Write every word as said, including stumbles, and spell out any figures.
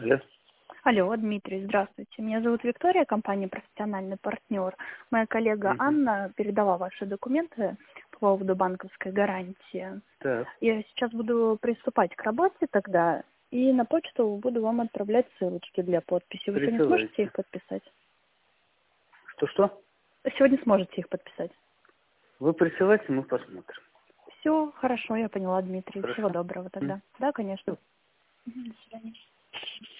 Алло. Алло, Дмитрий, здравствуйте. Меня зовут Виктория, компания «Профессиональный партнер». Моя коллега Угу. Анна передала ваши документы по поводу банковской гарантии. Так. Я сейчас буду приступать к работе тогда, и на почту буду вам отправлять ссылочки для подписи. Вы сегодня сможете Присылайте. их подписать? Что-что? Сегодня сможете их подписать. Вы присылайте, мы посмотрим. Все, хорошо, я поняла, Дмитрий. Всего Хорошо? доброго М. тогда. Да, конечно. Мгм, до свидания.